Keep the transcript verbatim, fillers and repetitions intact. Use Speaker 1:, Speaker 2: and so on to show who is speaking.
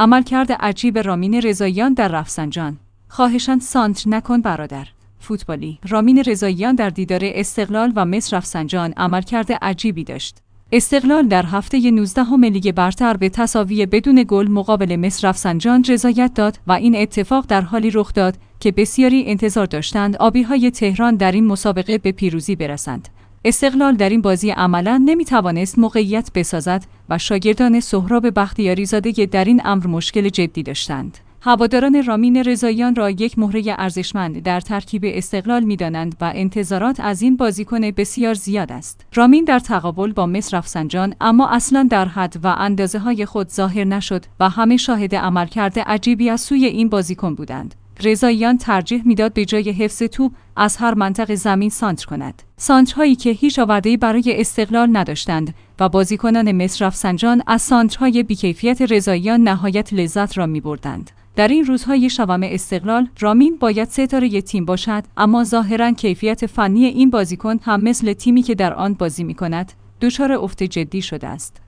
Speaker 1: عملکرد عجیب رامین رضاییان در رفسنجان. خواهشاً سانتر نکن برادر. فوتبالی. رامین رضاییان در دیدار استقلال و مس رفسنجان عملکرد عجیبی داشت. استقلال در هفته نوزدهم لیگ برتر به تساوی بدون گل مقابل مس رفسنجان رضایت داد و این اتفاق در حالی رخ داد که بسیاری انتظار داشتند آبی‌های تهران در این مسابقه به پیروزی برسند. استقلال در این بازی عملاً نمی‌توانست موقعیت بسازد و شاگردان سهراب بختیاری زاده در این امر مشکل جدی داشتند. هواداران رامین رضاییان را یک مهره ارزشمند در ترکیب استقلال می‌دانند و انتظارات از این بازیکن بسیار زیاد است. رامین در تقابل با مس رفسنجان اما اصلاً در حد و اندازه‌های خود ظاهر نشد و همه شاهد عملکرد عجیبی از سوی این بازیکن بودند. رضاییان ترجیح میداد به جای حفظ توپ از هر منطقه زمین سانتر کند. سانترهایی که هیچ آورده‌ای برای استقلال نداشتند و بازیکنان مس رفسنجان از سانترهای بیکیفیت رضاییان نهایت لذت را می‌بردند. در این روزهای شوم استقلال، رامین باید ستاره تیم باشد، اما ظاهراً کیفیت فنی این بازیکن هم مثل تیمی که در آن بازی می‌کند، دچار افت جدی شده است.